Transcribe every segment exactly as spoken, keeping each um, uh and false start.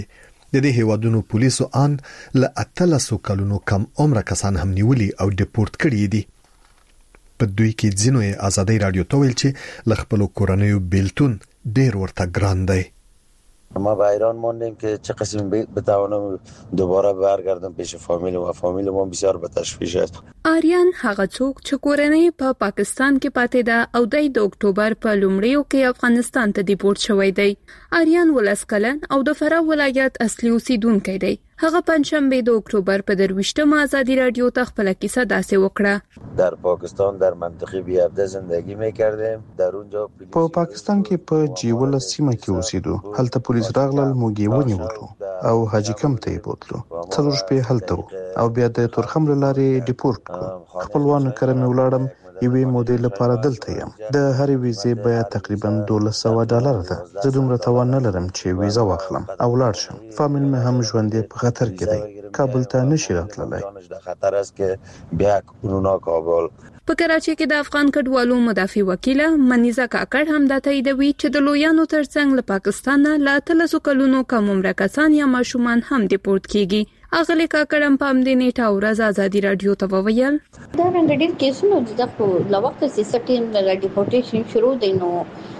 د دې هیوادونو پولیسو ان له اتلسو کلونو کم عمر کسان هم نیولي او ډیپورت کړي دي. په دوی کې ځینو آزادۍ رادیو ته ویل چې له خپل کورنیو بیلتون ډیر ورته ګران دی. ما به ایران موندیم که چه قسم بتوانم دوباره برگردم پیش فامیل و فامیل ما بسیار به تشویش است. آریان هغه څوک چې کورنۍ په پاکستان کې پاتې ده او د اکتوبر په لومړیو کې افغانستان ته ډیپورت شوی دی. آریان ولس کلن او د فراه ولایت اصلي اوسیدونکی دی. هغه پنځشنبه د اکتوبر په درویشتمه آزادی رادیو ته خپل کیسه داسې وکړه. در پاکستان در منطقه بیابده زندگی میکردیم. در اونجا په پاکستان کې په جیول سیمه کې اوسېدو. هلته پولیس راغلل، موږ یې ونیولو او حاجی کم ته یې بوتلو. څلور شپې هلته او بیا د تورخم لارې ډیپورت کړو. خپلوانو کره مې ولاړم. یوې مودې لپاره دلته یم. د هرې ویزې بیه تقریبا دوولس سوه ډالر ده. زه دومره توان نه لرم چې ویزه واخلم او لاړ شم. فامیل مې هم ژوندې په خطر کې دی. کابل ته نشي راتللی. خطر است که بیا کورونا کابل. په کراچۍ کې د افغان کډوالو مدافع وکیله منیزه کاکړ هم دا تاییدوي چې د لویانو ترڅنګ له پاکستان نه له اتلسو کلونو کم عمره کسان یا ماشومان هم ډیپورت کیږي. اغلی کاکړ هم په همدې نیټه ورځ آزادي رادیو ته وویل دا رنګ ډېر کیسونه د خپل وخت سیستم د ډیپورټیشن شروع دی نو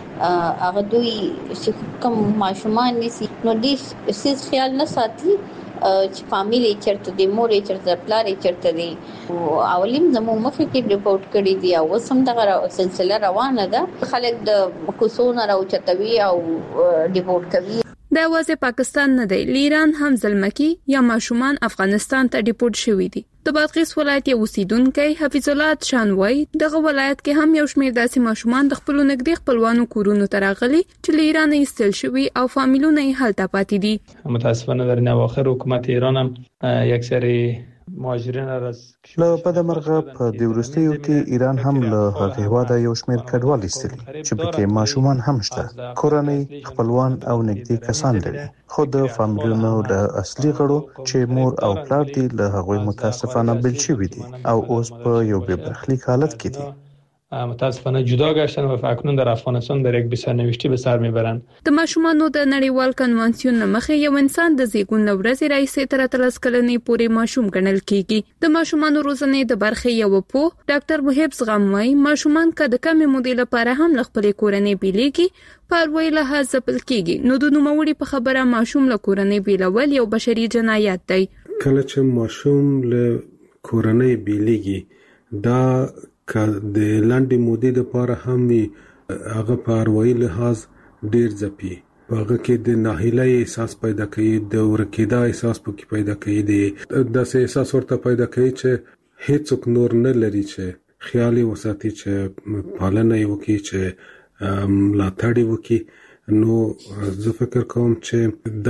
هغه دوی چې کوم ماشومان نسی نو دې سیس خیال نه ساتي چې فامیلی چرته دی، مور چرته، پلار چرته دی. اولیم زمو مخکې کې ریپورت کړی دی او سم دغه سلسله روانه ده. خلک د کوسونه راوچتوي او ډیپورت کوي. دا وځي پاکستان نه دی، ایران هم ځلمکی یا ماشومان افغانستان ته ډیپورت شوی دي. د بادغیس ولایت یو اوسیدونکی حفیظ الله شانوای دغه ولایت کې هم یو شمېر داسې ماشومان د خپل نږدې خپلوانو کورونو ته راغلي چې له ایران ایستل شوي او فامیلونه یې هلته پاتې دي. متاسفانه در نواخر حکومت ایران هم یک سری مهاجرین راز له بدمرغه په د وروستیو کې ایران هم له هغه هیواده یو شمېر کډوال ایستلي چې پکې ماشومان هم شته. کورنۍ، خپلوان او نږدې کسان لري. خو د فامیلونو له اصلي غړو چې مور او پلار دي له هغوی متاسفانه بل شوي دي او اوس په یو بې برخلیک حالت کې دي. متاسفانه جدا گشتن و اکنون در افغانستان در یک بسرنوشتی به سر میبرند. د ماشومانو د نړیوال کنوانسیون مخه یو انسان د زیږون ورځې راځي تر اتلس کلنې پورې ماشوم ګڼل کیږي. د ماشومانو روزنې د برخې یو پو ډاکټر محب زغموي ماشومان که د کمې مودې لپاره هم له خپلې کورنۍ بیلیږي په ویل لحاظ ځپل کیږي. نو د نوموړي په خبره ماشوم له کورنۍ بیلول یو بشري جنایت دی. کله چې ماشوم له کورنۍ بیلیږي دا که د لاندې مودې لپاره هم هغه په اروایي لحاظ ډیر ځپي. هغه کې د ناهیلۍ احساس پیدا کوي، د ورکېدا احساس پکې پیدا کوي، د داسې احساس ورته پیدا کوي چې هیڅوک نور نه لري چې خیال وساتي چې پالنه یې وکړي، چې ملاتړ یې وکړي. نو زه فکر کوم چې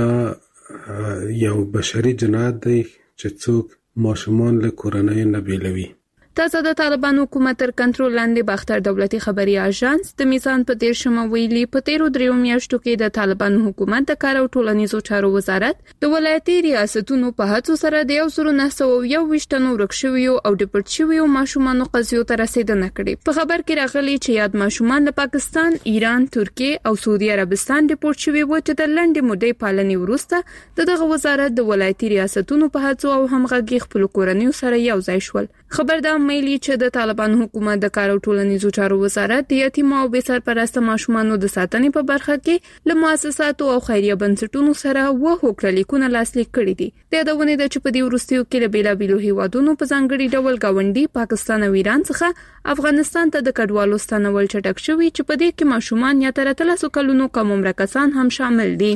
دا یو بشري جنایت دی چې څوک ماشومان له کورنۍ نه بیلوي. تازه د طالبان حکومت تر کنټرول لاندې باختر دولتي خبري اژانس د میزان په تیر شمه ویلي په تیرو دریو میاشتو کې د طالبان حکومت د کار او ټولنیزو چارو وزارت د ولایتي ریاستونو په هڅو سره د یو زرو نه سوه یو ویشتنو ورک شویو او ډیپورت شویو ماشومانو قضیو ته رسیدنه کړې. په خبر کې راغلي چې یاد ماشومان له پاکستان، ایران، ترکیه او سعودي عربستان ډیپورت شوي وو چې د لنډې مودې پالنې وروسته دغه وزارت د ولایتي ریاستونو په هڅو او همغږي خپل کورنیو سره یو ځای شول. خبردار مېلی چې د طالبان حکومت د کار او ټولنیزو چارو وزارت د یتیم او بې سرپرسته ماشومانو د ساتنې په برخه کې له مؤسساتو او خیریه بنسټونو سره و هوکړلیکونه لاسلیک کړي دي. د یادونې د چې په دې وروستیو کې له بیلابیلو هیوادونو په ځانګړي ډول گاونډي پاکستان او ایران څخه افغانستان ته د کډوالو ستنول چټک شوي چې په دې کې ماشومان یا تر اتلسو کلونو کم عمره کسان هم شامل دي.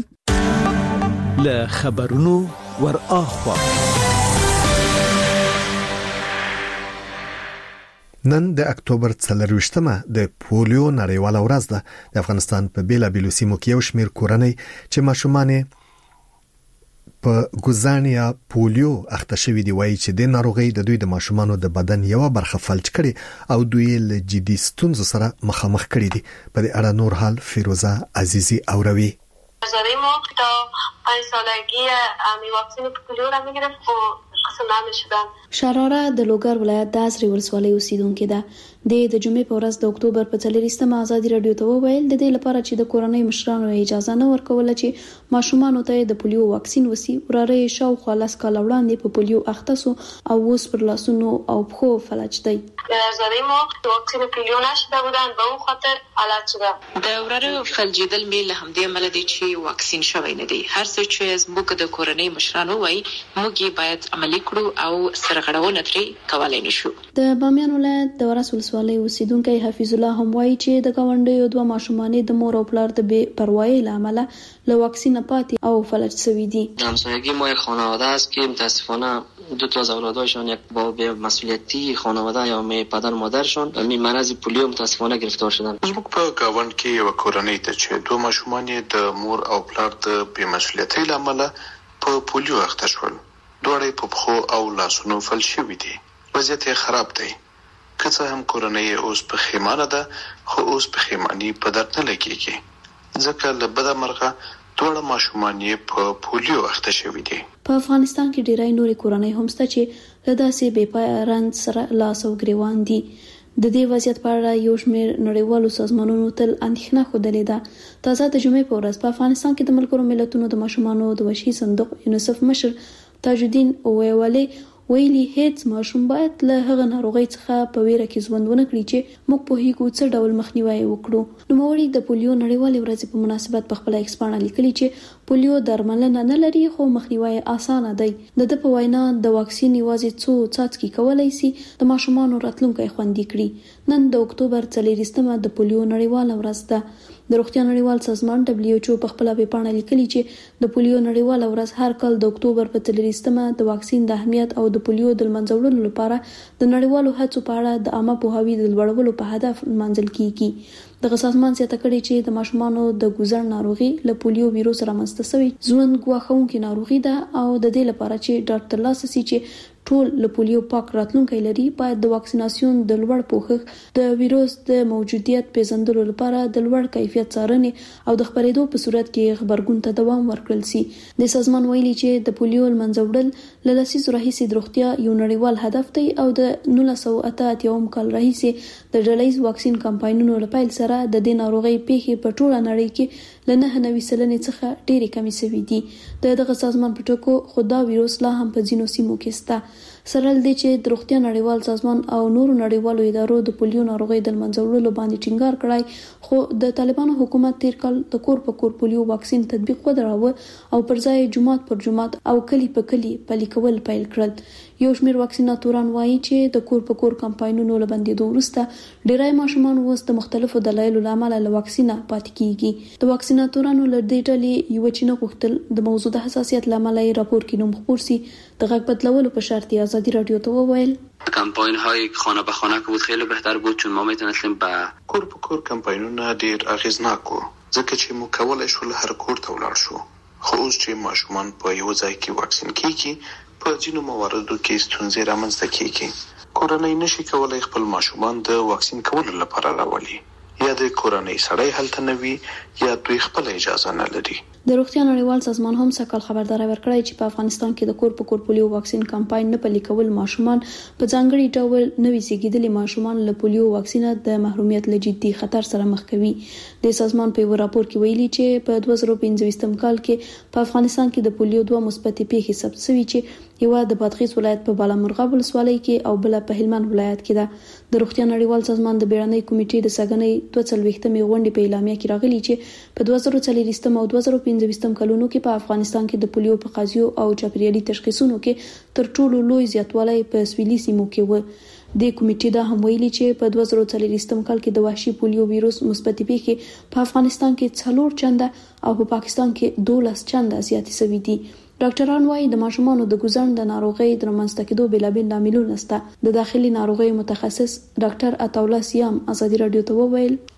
له خبرونو ور اخوا نن د اکتوبر څلرویشتمه د پولیو نړیواله ورځ ده. د افغانستان په بیلابیلو سیمو کې یو شمېر کورنۍ چې ماشومان په ګوزان یا پولیو اخته شوي دي وایي چې د ناروغۍ د دوی د ماشومانو د بدن یو برخه فلج کړي او دوی له جدي ستونزو سره مخامخ کړي دي. په دې اړه نور حال فیروزه عزیزی اوروي. نظری ما تا پنج سالگی امی واکسین پولیو را میگرفت و قسم نمی شدن. شراره د لوګر ولایت د ازرې ولسوالۍ اوسیدونکې ده. د جمعې په ورځ د اکتوبر په څلورویشتمه ازادي رادیو ته وویل د دې لپاره چې د کورنۍ مشرانو اجازه نه ورکوله چې ماشومان ته د پولیو واکسین وسی وراره شاوخوا لاس کال وړاندې په پولیو اخته سو او اوس پر لاسونو او پښو فلج دی. زده ما واکسین پولیو نشده بودن به اون خاطر علت شده. د وراره فلجیدل می له همدې عمل دي چې واکسین شوی نه دی. هر څه چې موږ د کورنۍ مشرانو وای موږ باید عملي کړو او سرغړونه ترې کولای نشو. د بامیان ولایت د ورس ولسوالۍ اوسیدونکو حفیظ الله هم وایي چې د گاونډیو دوه ماشومانې د مور او پلار د بې پروایی لامل له واکسین پاتې او فلج شوی دي. همسایگی ما یک خانواده است که متاسفانه دو تا از اولادشان یک با بی‌مسئولیتی خانواده یا می پدر مادرشان می مرض پولیو متاسفانه گرفتار شدن. زموږ په گاوند کې یو کورنۍ ته چې دوه ماشومان د مور او پلار د بی‌مسئولیتی لامل په پولیو اخته شول. دوړې په پخو او لاسونو فلج شوي دي. وضعیت خراب دی. که څه هم کورنۍ اوس په خیمانه ده خو اوس په خیمانی په درد نه لګیږي ځکه له بده مرغه ټول ماشومان یې په پولیو اخته شوي دي. په افغانستان کې ډیری نورې کورنۍ هم شته چې له داسې بې پای رنځ سره لاس او ګریوان دي. د دې وضعیت په اړه یو شمېر نړیوالو سازمانونو تل اندېښنه ښودلې ده. تازه د جمعې په ورځ په افغانستان کې د ملګرو ملتونو د ماشومانو د وحشي صندوق یونیسف مشر تاج الدین اویوالي ویلي هیڅ ماشوم باید له هغه ناروغي څخه په ویره کې ژوند ونه کړي چې موږ په هیڅ څه ډول مخنیوي وکړو. نو موري د پولیو نړیوالې ورځې په مناسبت په خپل ایکسپانه لیکلي چې پولیو درملنه نه لري خو مخنیوي اسانه دی. د د په وینا د واکسین یوازې څو څاڅکي کولای شي د ماشومانو راتلونکي خوندي کړي. نن د اکتوبر څلورویشتمه د پولیو نړیواله ورځ ده. د روغتیا نړیوال سازمان دبليو ایچ او په خپل ویبپاڼه لیکلي چې د پولیو نړیواله ورځ هر کال د اکتوبر په څلورویشتمه د واکسین د اهمیت او د پولیو د منځوړلو لپاره د نړیوالو هڅو په اړه د عامه پوهاوي د لوړولو په هدف منځل کیږي. د سازمان زیاته کړي چې د ماشومانو د ګوزړ ناروغي له پولیو ویروس رامنځته شوی ژوند ګواښونکې ناروغي ده او د دې لپاره چې ډاکټر ترلاسه شي چې ټول له پولیو پاک راتلونکي لري باید د واکسیناسیون د لوړ پوښښ د ویروس د موجودیت پیژندلو لپاره د لوړ کیفیت څارنې او د خبرېدو په صورت کې خبرګون ته دوام ورکړل شي. د سازمان ویلي چې د پولیو منځوړل له لسیزو راهیسې د روغتیا یو نړیوال هدف دی او د نولس سوه اته اتیا کال راهیسې د ډلهییز واکسین کمپاینونو له پیل سره د دې ناروغۍ پیښې په ټوله نړۍ کې له نهه نوي سلنې څخه ډېرې کمې شوي دي. د دغه سازمان په ټکو خو دا ویروس لا هم په ځینو سیمو کې شته. سرل دی چې د روغتیا نړیوال سازمان او نورو نړیوالو ادارو د پولیو ناروغۍ د منځوړلو باندې ټینګار کړای خو د طالبانو حکومت تیر کال د کور په کور پولیو واکسین تطبیق ودراوه او پر ځای جمعات پر جمعات او کلی په کلی پلي کول پیل کړل. یو شمېر واکسیناتوران وایي چې د کور په کور کمپاینونو له بندېدو وروسته ډیری ماشومان اوس د مختلفو دلایلو له امله له واکسینه پاتې کیږي. د واکسیناتورانو له دې ډلې یو چې نه غوښتل د موضوع د حساسیت له امله راپور کې نوم خپور شي د غږ بدلولو په شرط آزادی رادیو ته وویل کمپاین های خانه به خانه که بود خیلی بهتر بود چون ما میتونستیم به کور په کور کمپاینونه ډیر اغیزناک وو ځکه چې مو کولای شو هر کور ته ولاړ شو. خو اوس چې ماشومان په یو ځای کې واکسین کیږي په ځینو مواردو کې ستونزې رامنځته کیږي. کورنۍ نشي کولای خپل ماشومان د واکسین کولو لپاره راولي یا د کورنۍ سړی هلته نه وي یا دوی خپل اجازه نه لري. د روغتیا نړیوال سازمان هم سکهال خبرداري ورکړی چې په افغانستان کې د کور په کور پولیو واکسین کمپاین نه پلي کول ماشومان په ځانګړي ډول نوي زیږیدلي ماشومان له پولیو واکسینه د محرومیت له جدي خطر سره مخ کوي. د سازمان په یو راپور کې ویلي چې په دوه زره پنځه کال کې په افغانستان کې د پولیو دوه مثبتې پیښې ثبت شوې چې یو د بادغیس ولایت په بالامرغاب ولسوالۍ کې او بل په هلمند ولایت کې ده. د روغتیا نړیوال سازمان د بیړنۍ کمیټې د سګنۍ دوه څلوېښتمې غونډې په اعلامیه کې راغلي چې په دوه زره څلوېښتم او دوه زره پنځويشتم کلونو کې په افغانستان کې د پولیو په قضیو او چاپیریالي تشخیصونو کې تر ټولو لوی زیاتوالی په سویلي سیمو کې و. د کمیټې دا هم ویلي چې په دوه زره څلوېښتم کال کې د وحشي پولیو ویروس مثبتې پیښې په افغانستان کې څلور چنده او په پاکستان کې دولس چنده زیاتې شوي دي. ډاکټران وايي د ماشومانو د ګوزړ د ناروغۍ د رامنځته کېدو بېلابېل لاملونه شته. د داخلي ناروغیو متخصص ډاکټر عطاالله سیام ازادي رادیو ته وویل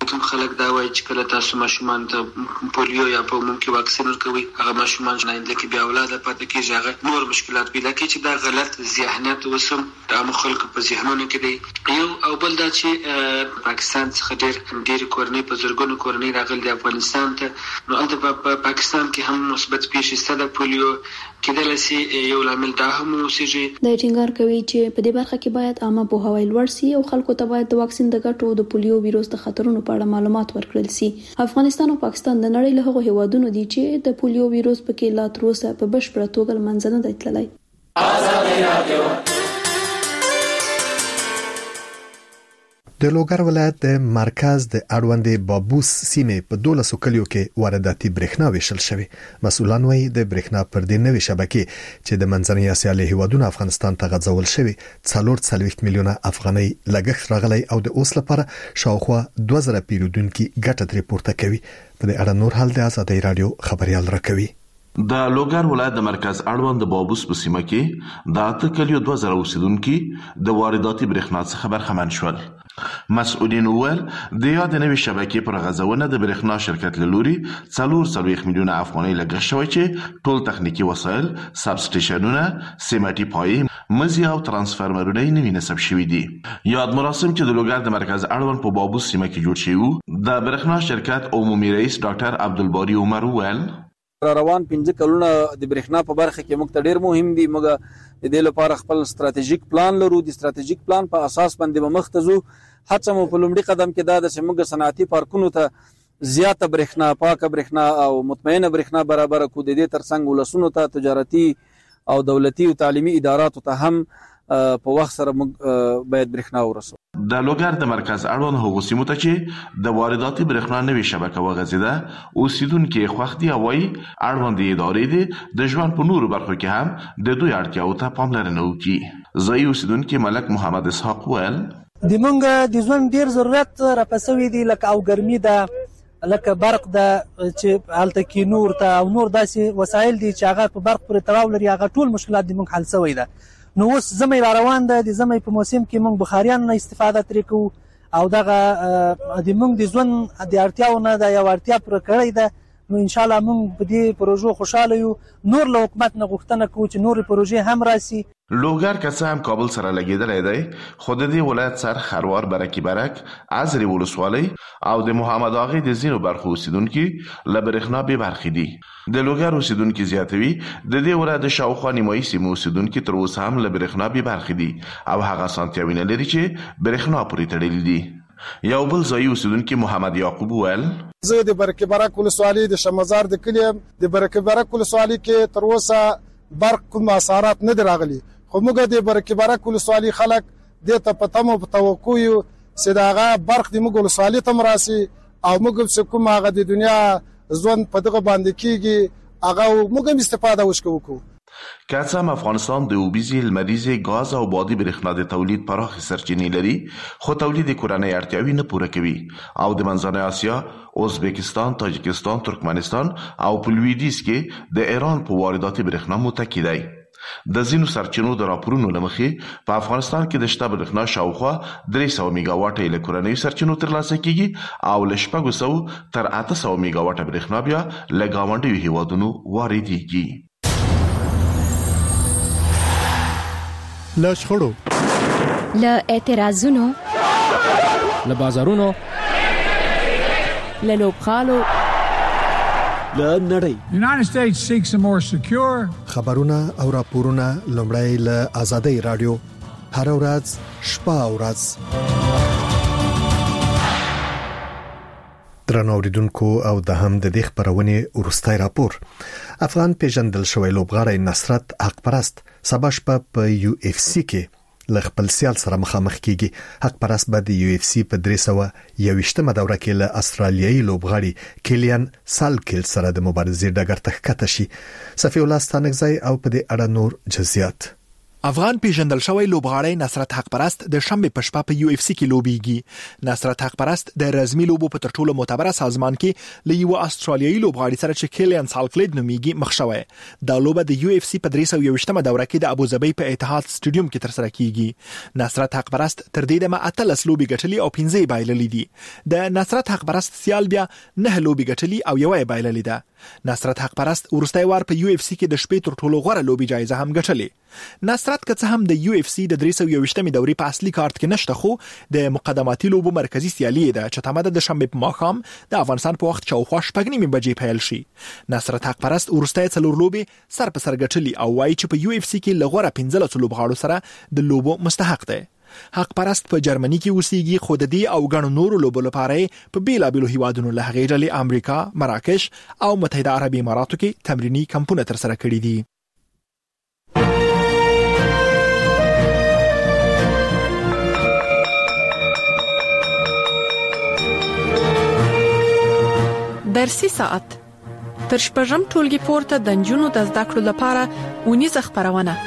کوم خلک دا وایي چې کله تاسو ماشومان ته پولیو یا په عموم کې واکسین ورکوي هغه ماشومان نه اندل کې بیا اولاد پاتې کېږي هغه نور مشکلات پیدا کوي چې دا غلط ذهنیت وسم د عام خلکو په ذهنونو کې دی یو او بل دا چې پاکستان څخه ډېر ډېر کورنۍ په زرګونو کورنۍ راغلي د افغانستان ته نو هلته په پاکستان کې هم مثبت پیښې شته د پولیو کېدلی سي یو لامل دا هم اوسېږي. دا ټینګار کوي چې په دې برخه کې باید عامه پوهاوی لوړ سي او خلکو ته باید د واکسین د ګټو د پولیو ویروس د خطرونو په اړه معلومات ورکړل سي. افغانستان او پاکستان د نړۍ له هغو هیوادونو دي چې د پولیو ویروس پکې لا تر اوسه په بشپړه توګه له منځه نه دی تللی. آزادي رادیو د لوګر ولایت د مرکز د اړوند بابوس سیمه په دولسو کلیو کې وارداتي برېښنا ویشل شوی. مسؤلان وايي د برېښنا پر دې نوې شبکې چې د منځنۍ اسیا له هیوادونو افغانستان ته غځول شوی څلور څلوېښت میلیونه افغانۍ لګښت راغلی او د اوس لپاره شاوخوا دوه زره پیرودونکو ګټه ترې پورته کوي. په دې اړه نور حال د آزادۍ رادیو خبريال راکوي. د لوګر ولایت د مرکز اړوند د بابوس په سیمه کې د اته کلیو دوه زره اوسیدونکو د وارداتي برېښنا څخه برخمن شول. مسؤلین وویل د یاد نوې شبکې پر غځونه د برېښنا شرکت له لوري څلور څلوېښت میلیونه افغانۍ لګښت شوی چې ټول تخنیکی وسایل، سب سټیشنونه، سیمټي پایې، مزي او ترانسفارمرونه یې نوي نصب شوي دي. یاد مراسم چې د لوګر د مرکز اړوند په بابوس سیمه کې جوړ شوی د برېښنا شرکت عمومي رئیس ډاکټر عبدالباری عمر وویل روان پنځه کلونه د برېښنا په برخه کې موږ ته ډېر مهم دي. موږ د دې لپاره خپل ستراتیژیک پلان لرو. د ستراتیژیک پلان په اساس باندې به مخ ته ځو. هڅه مو په لومړي قدم کې دا ده چې موږ صنعتي پارکونو ته زیاته برېښنا، پاکه برېښنا او مطمئنه برېښنا برابر کړو. د دې ترڅنګ ولسونو ته، تجارتي او دولتي او تعلیمي اداراتو ته هم په وخت سره موږ باید برېښنا ورسو. د لوګر د مرکز اړوند هغو سیمو ته چې د وارداتي برېښنا نوې شبکه وغځېده اوسیدونکي خوښ دي او وایي اړوند ادارې دي د ژوند په نورو برخو کې هم د دوی اړتیاو ته پاملرنه وکړي. ځایي اوسیدونکي ملک محمد اسحاق وویل د مونږ د ژوند ډیر ضرورت راپسوي دي لکه او ګرمي ده لکه برق ده چې هلته کې نور ته او نور داسې وسایل دي چې هغه په برق پورې تړاو لري. هغه ټول مشکلات د مونږ حل شوی ده. نو اوس زمې را روان ده. د زمې په موسم کې مونږ بخاریان نه استفاده ترې کوو او دغه د مونږ د ژوند د اړتیاو نه د یو اړتیا پوره کړی ده. نو ان شاء الله مونږ په دې پروژو خوشاله یو. نور له حکومت نه غوښتنه کوو چې نور پروژې هم راسي. لوګر که څه هم کابل سره لګېدلی دی خو د دې ولایت سر خروار برکي برک، عزرې ولسوالۍ او د محمد اغې د ځینو برخو اوسیدونکي له برېښنا بې برخې دي. د لوګر اوسیدونکي زیاتوي د دې ولایت د شاوخوا نیمایي سیمو اوسیدونکي تر اوسه هم له برېښنا بې برخې دي او هغه اسانتیاوې نه لري چې برېښنا پورې تړلي دي. یو بل ځایي اوسیدونکي محمد یعقوب وویل زه د برکي برک ولسوالۍ د شمزار د کلي د برکي برک ولسوالۍ کې تر اوسه برق کوم اثرات نه دي راغلي. خو موږ د برکي برک ولسوالۍ خلک دې ته په تمه په توقع یو چې د هغه برق د موږ ولسوالۍ ته راسي او موږ چې کوم هغه د دنیا ژوند په دغه باندې کېږي هغه موږ هم استفاده وکړو. که څه هم افغانستان د اوبیزي، لمریزې، ګاز او بادي برېښنا د تولید پراخې سرچینې لري خو تولید کورنۍ اړتیاوې نه پوره کوي او د منځنۍ اسیا، ازبکستان، تاجکستان، ترکمنستان او په لویدیځ کې د ایران په وارداتي برېښنا متکی دی. د ځینو سرچینو د راپورونو له مخې په افغانستان کې د شته برېښنا شاوخوا درې سوه میګا واټه یې له کورنیو سرچینو ترلاسه کیږي او له شپږو سوو تر اته سوه میګا واټه برېښنا بیا له ګاونډیو هیوادونو واردېږي. له شخړو، له اعتراضونو، له بازارونو، له لوبغالو، له نړۍ. United States seeks a more secure. خبرونه او راپورونه لومړی له آزادۍ رادیو هر ورځ شپه او ورځ. درنو اوریدونکو او د هم د دې خبرونې ورستای راپور. افغان پیژندل شوی لوبغاړی نصرت حق پرست سبا شپه په یو اف سی کې له خپل سیال سره مخامخ کیږي. حق پرست به د یو اف سی په درې سوه یوویشتمه دوره کې له استرالیایي لوبغاړي کیلیان سالکل سره د مبارزې ډګر ته ښکته شي. صفی الله ستانکزی او په دې اړه نور جزئیات. افغان پیژندل شوی لوبغاړی نصرت حق پرست د شنبه په شپه په یو اف سی کې لوبيږي. نصرت حق پرست د رزمي لوبو په ترټولو معتبره سازمان کې له یو استرالیایي لوبغاړي سره چې کیلیان سالکلید نومیږي مخ شوی. دا لوبه د یو اف سی په درې سوه یوویشتمه دوره کې د ابوظبي په اتحاد سټیډیوم کې ترسره کیږي. نصرت حق پرست تر دې دمه اتلس لوبي ګټلې او پنځه بایللې دي. د نصرت حق پرست سیال بیا نه لوبي ګټلې او یو بایللې ده. نصرت حق پرست ورستای وار په یو اف سی کې د شپې تر ټولو غوره لوبي جایزه هم ګټلې. نصرت که څه هم د یو اف سی د درې سوه یوویشتمې دورې په اصلي کارت کې نشته، خو د مقدماتي لوبو مرکزی سیالي ده چې تماده د شنبه په ماښام د افغانستان په وخت شاوخوا شپږ نیمې بجې پیل شي. نصرت حق پرست ورستای څلور لوبي سر په سر ګټلې او وایي چې په یو اف سی کې لغوره پنځلس لوبغاړو سره د لوبو مستحق ده. حق پرست په جرمني کې اوسېږي، خو د دې او غنو نورو لوبو لپاره په بیلابیلو هیوادونو له هغې ډلې امریکا، مراکش او متحده عربي اماراتو کې تمرینی کمپونه ترسره کړي دي. درسي ساعت تر شپږم ټولګي پورته د نجونو د زده کړو لپاره ونیزه خبرونه.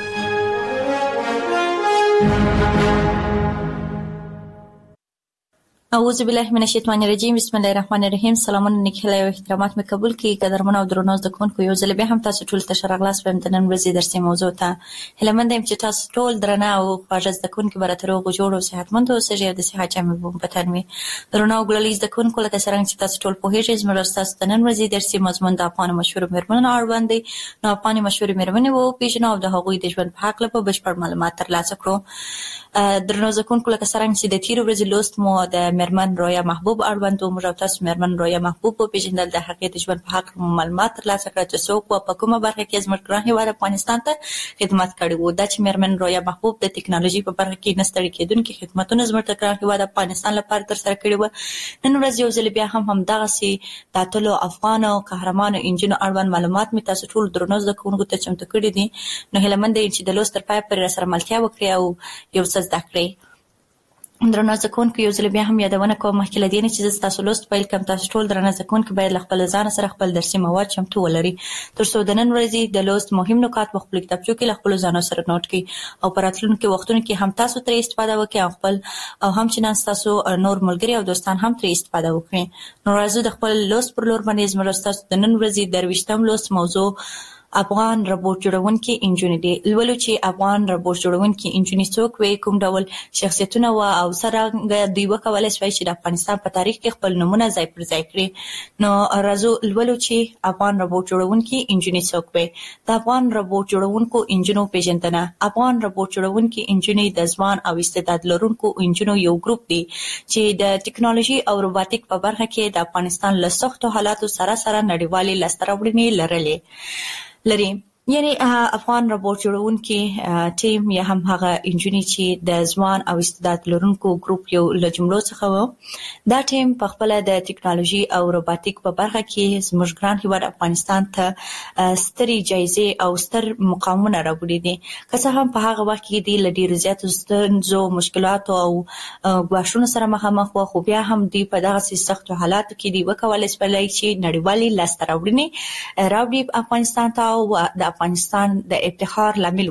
اعوذ بالله من الشیطان الرجیم. بسم الله الرحمن الرحیم. سلامونه نیکهیله او احترامات مې قبول کړئ. قدرمن او درنو زده کوونکو، یو ځل بیا هم تاسو ټول ته ښه راغلاست په نن ورځې درسي موضوع ته. هیله مند یم چې تاسو ټول درنه او خواږه زده کوونکي به راته روغ جوړ او صحتمند اوسئ او د صحت جامې به مو په تن وي. درنو او ګلالي زده کوونکو، لکه څرنګه چې تاسو ټول پوهېږئ، زموږ ستاسو د نن ورځې درسي مضمون د افغانو مشهورو مېرمنو اړوند دی. نو افغاني مشهورې مېرمنې به وپېژنو او د هغوی د ژوند په هکله به بشپړ معلومات ترلاسه کړو. درنو زده کوونکو، لکه څرنګه چې د تېرې ورځې لوست مو د مېرمن رویا محبوب اړوند و، موږ او تاسو مېرمن رویا محبوب وپېژندل، د هغې د ژوند په هکله مو معلومات ترلاسه کړه چې څوک وه، په کومه برخه کې زموږ ګران هېواد افغانستان ته خدمت کړی و. دا چې مېرمن رویا محبوب د ټکنالوژي په برخه کې نه ستړي کېدونکي خدمتونه زموږ د ګران هېواد افغانستان لپاره ترسره کړي وه. نن ورځ یو ځل بیا هم همدغسې د اتلو افغانو قهرمانو انجونو اړوند معلومات مې تاسو ټولو درنو زده کوونکو ته چمتو کړي دي. نو هیله مند یم چې د لوست تر پایه پورې راسره ملتیا وکړئ او یو څه زده کړئ. درنو زده کوونکو، یو ځل بیا هم یادونه کوم مخکې له دې نه چې زه ستاسو لوست پیل کړم، تاسو ټول درنه زده کوونکي باید له خپل ځان سره خپل درسي مواد چمتو ولرئ، تر څو د نن ورځې د لوست مهم نکات په خپلو کتابچو کې له خپلو ځانو سره نوټ کړئ او په راتلونکو وختونو کې هم تاسو ترې استفاده وکړئ او خپل او هم چنان ستاسو نور ملګري او دوستان هم ترې استفاده وکړي. نو راځو د خپل لوست پر لور باندې زموږ ستاسو د نن ورځې درویشتم لوست موضوع افغان روبوټ جوړونکي انجونې دي. لولو چې افغان روبوټ جوړونکي انجونې څوک وي، کوم ډول شخصیتونه وه او څرنګه دوی وکولی شوی چې د افغانستان په تاریخ کې خپل نومونه ځای پر ځای کړي. نو راځو لولو چې افغان روبوټ جوړونکي انجونې څوک وي. د افغان روبوټ جوړونکو انجونو پیژندنه. افغان روبوټ جوړونکي انجونې د ځوان او استعداد لرونکو انجونو یو ګروپ دی چې د ټکنالوژي او روباتیک په برخه کې د افغانستان له سختو حالاتو سره سره نړیوالې لاسته راوړنې لرلې لري. یعنی افغان روبوټ جوړونکي ټیم یا هم هغه انجونې چې د ځوان او استعداد لرونکو ګروپ یو له جملو څخه و. دا ټیم په خپله د ټکنالوژي او روباتیک په برخه کې زموږ ګران هېواد افغانستان ته سترې جایزې او ستر مقامونه راوړي دي. که څه هم په هغه وخت کې دوی له ډېرو زیاتو ستونزو، مشکلاتو او ګواښونو سره مخامخ وه، خو بیا هم دوی په دغسې سختو حالاتو کې دوی وکولی شولی چې نړیوالې لاسته راوړنې راوړي افغانستان ته او د افغانستان د افتخار لامل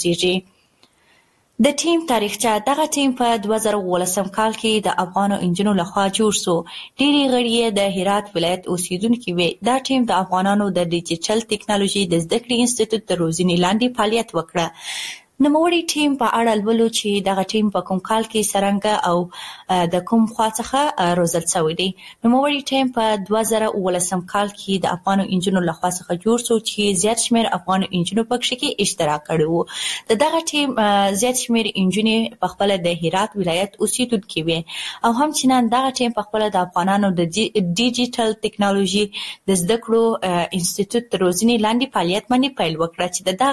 وګرځېږي. د ټیم تاریخچه. دغه ټیم په دوه زره اوولسم کال کې د افغانو انجونو لخوا جوړ شو. ډېرې غړي یې د هرات ولایت اوسېدونکي وې. دا ټیم د افغانانو د ډیجیټل ټکنالوژي د زده کړې انسټیټیوټ تر روزنې لاندې فعالیت وکړه. نوموړي ټیم په اړه لولو چې دغه ټیم په کوم کال کې څرنګه او د کوم خوا څخه روزل شوی دی. نوموړي ټیم په دوه زره اوولسم کال کې د افغانو انجونو لخوا څخه جوړ شو چې زیات شمېر افغانو انجونو پکې کې اشتراک کړی و. د دغه ټیم زیات شمېر انجونې په خپله د هرات ولایت اوسېدونکي وې او هم چنان دغه ټیم په خپله د افغانانو د ډیجیټل ټکنالوژي د زده کړو انسټیټیوټ تر روزنې لاندې فعالیت باندې پیل وکړه چې د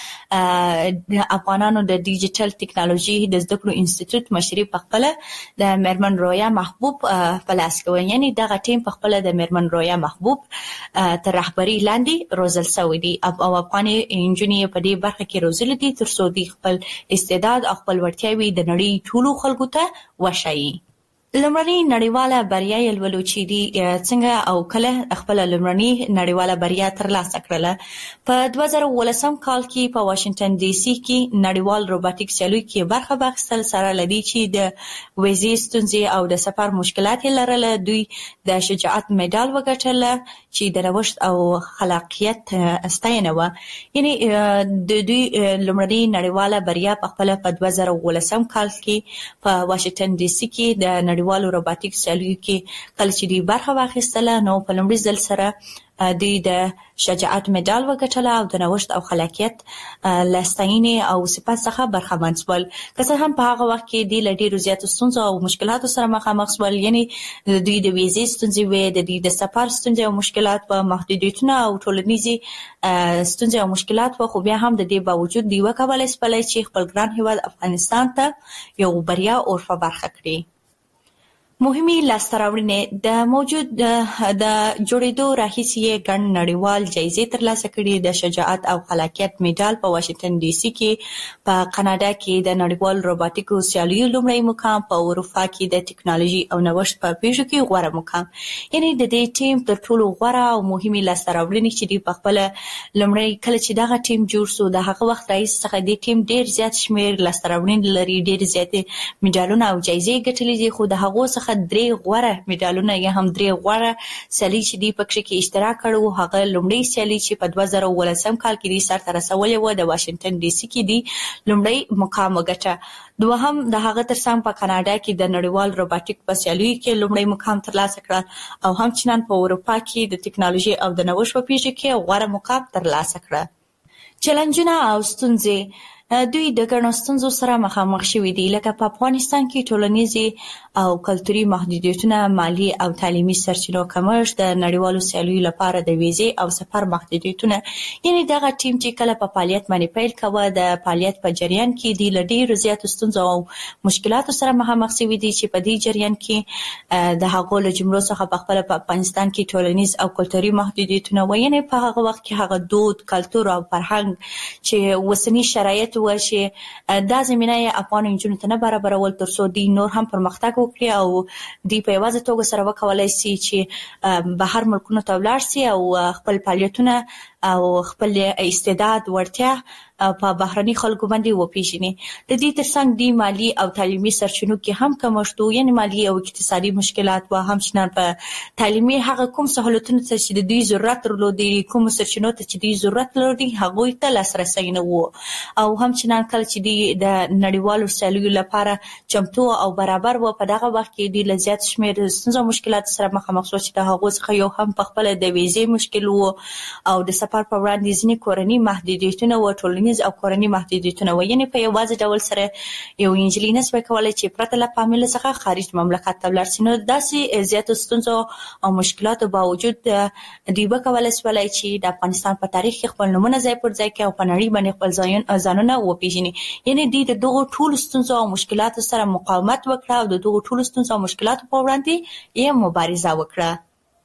دغه افغانانو د ډیجیټل ټکنالوژي د زده کړو انسټیټیوټ مشري په خپله د مېرمن رویا محبوب په لاس کې و. یعنې دغه ټیم په خپله د مېرمن رویا محبوب تر رهبرۍ لاندې روزل شوی دی او افغاني انجونې په دې برخه کې روزلي دي تر څو دوی خپل استعداد او خپل وړتیاوې د نړۍ ټولو خلکو ته وښایي. لمړنی نړیواله بریا یې لولو چې دی څنګه او کله خپل لمړنی نړیواله بریا ترلاسه کړله. په دوه زره ولسم کال کې په واشنگټن ډي سي کې نړیوال روباټیک سیالي کې برخه واخیستل سره لدی چې د ویزې ستونزې او د سفر مشکلات لرله. دوی د شجاعت مډال وګټله چې د نوښت او خلاقیت ستاینه و. یعنی د دوی لمړنی نړیواله بریا په خپل په دوه زره ولسم کال کې په واشنگټن ډي سي کې د نړیوالو روباټیک سیالیو کې کله چې دوی برخه واخیستله نو په لومړي ځل سره دوی د شجاعت مډال وګټله او د نوښت او خلاقیت له ستاینې او صفات څخه برخمن شول. که څه هم په هغه وخت کې دوی له ډېرو زیاتو ستونزو او مشکلاتو سره مخامخ شول. یعنی دوی د ویزې ستونزې وې، د دوی د سفر ستونزې او مشکلات په محدودیتونه او ټولنیزې ستونزې او مشکلات و، خو بیا هم د دې باوجود دوی وکولای شول چې خپل ګران هیواد افغانستان ته یو بریا اورفه برخه کړي. مهمې لاسته راوړنې د موجود د جوړېدو راهیسې ګڼ نړیوال جایزې ترلاسه کړي. د شجاعت او خلاقیت مډال په واشنگټن ډي سي کې، په کاناډا کې د نړیوال روباټیکو سیالیو لومړی مقام، په اروپا کې د ټکنالوژي او نوښت په پیښو کې غوره مقام. یعنی د دې ټیم تر ټولو غوره او مهمې لاسته راوړنې چې دی په خپل لومړی کله چې دغه ټیم جوړ شو د هغه وخت راهیسې څخه د ټیم ډېر زیات شمېر لاسته راوړنې لري، ډېر زیاتې مډالونه او جایزې ګټلې دي. خو د هغو څخه درې غوره مډالونه یا هم درې غوره سیالي چې دی پکې کې اشتراک کړو. هغه لومړی سیالي چې په دوه زره ولسم کال کې دی سرته رسولې و د واشنگټن ډي سي کې دی لومړی مقام وګټه. دوهم د هغه ترڅنګ په کاناډا کې د نړیوال روباټیک په سیالیو کې لومړی مقام ترلاسه کړ او همچنان په اروپا کې د ټکنالوژي او د نوښت په پیښو کې غوره مقام ترلاسه کړ. چیلنجونه او ستونزې دوی د ګڼو ستونزو سره مخامخ شوي دي، لکه په افغانستان کې ټولنیزې او کلتوري محدودیتونه، مالی او تعلیمي سرچینو کمښت، د نړیوالو سیالیو لپاره د ویزې او سفر محدودیتونه. یعنی دغه ټیم چې کله په فعالیت باندې پیل کوه د فعالیت په جریان کې دی له ډېرو زیاتو ستونزو او مشکلاتو سره مخامخ شوي دي چې په دې جریان کې د هغو له جملو څخه په خپله په افغانستان کې ټولنیز او کلتوري محدودیتونه و. یعنی په هغه وخت کې هغه دود، کلتور او فرهنګ چې اوسني شرایط و چې دا زمینه یې افغان نجونو ته نه برابرول تر څو دوی نور هم پرمختګ وکړي او دوی په یوازې توګه سره وکولای شي چې بهر ملکونو ته ولاړ شي او خپل فعالیتونه او خپل استعداد ورتیا په بهرني خلکو باندې وپیژني. د دې ترڅنګ دی مالی او تعلیمي سرچینو کې هم کمښت و، یعنی مالی او اقتصادي مشکلات و. همچنان په تعلیمي هغه کوم سہولتونو ته چې د دوی ضرورت درلودي، کوم سرچینو ته چې دوی ضرورت لري هغوی ته لاسرسی نه و. او همچنان کله چې دوی د نړیوالو سیالیو لپاره چمتو او برابر و په دغه وخت کې دوی له زیات شمېر ستونزو او مشکلاتو سره مخامخ شول چې د هغو څخه یو هم په خپله د ویزې مشکل و او د سفر په وړاندې ځینې کورني محدودیتونه و، ټولنیز او کورني محدودیتونه و. یعنی په یوازې ډول سره یو نجلۍ نشوای کولی چې پرته له فامیل څخه خارج مملکت ته ولاړ شي. نو داسې زیاتو ستونزو او مشکلاتو باوجود دوی وکولی شولی چې د افغانستان په تاریخ کې خپل نومونه ځای پر ځای کړي او په نړۍ باندې خپل ځانونه وپیژني. یعنی دوی د دغو ټولو ستونزو او مشکلاتو سره مقاومت وکړه او د دغو ټولو ستونزو او مشکلاتو په وړاندې یې مبارزه وکړه.